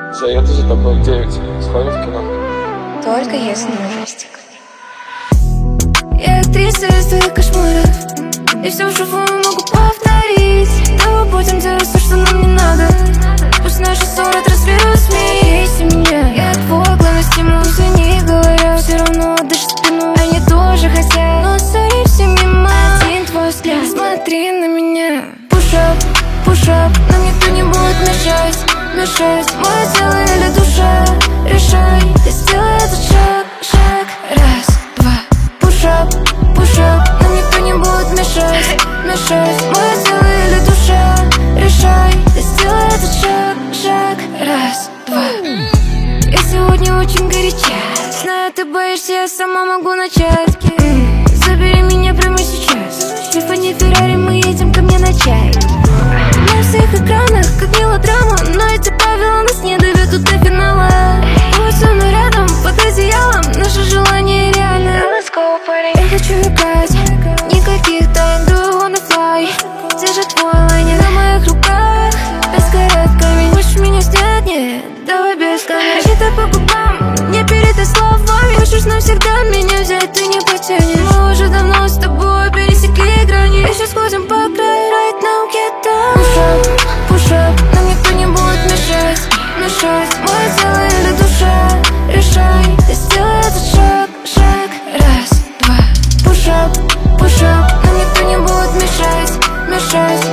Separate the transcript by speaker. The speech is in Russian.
Speaker 1: Заеду за тобой в 9. Сходим в кино.
Speaker 2: Только если ужастик.
Speaker 3: Я актриса из твоих кошмаров, и все вживую могу повторить. Давай будем делать все, что нам не надо. Пусть наши ссоры транслируют смейся меня. Я твой главный стимул, все не говорят. Все равно дышишь спину, они тоже хотят. Но сори все мимо, один твой взгляд. Смотри на меня. Push-up, нам никто не будет мешать. Мое тело или душа, решай. Ты сделай этот шаг. Раз, два. Push-up, нам никто не будет мешать. Мое тело или душа, решай. Ты сделай этот шаг. Раз, два. Я сегодня очень горяча. Знаю, ты боишься, я сама могу начать. Забери меня прямо сейчас. Тиффани Феррари, мы едем ко мне на чай. На всех экранах, как мелодрама, но эти правила нас не доведут до финала. Будь со мной рядом, под одеялом, наше желание реально. Let's go, party. Я хочу играть, никаких тайн, do you wanna fly. Держи твой лайнер на моих руках, без каратками. Хочешь меня снять? Нет, давай без камер. Рассчитай по губам, не передай словами. Хочешь навсегда меня взять, ты не потянешь. Мы уже давно с тобой пересекли грани. Еще сходим по краю, right now get down. Push-up, нам никто не будет мешать. Мое тело или душа, решай. Ты сделай этот шаг. Раз, два. Push-up, нам никто не будет мешать.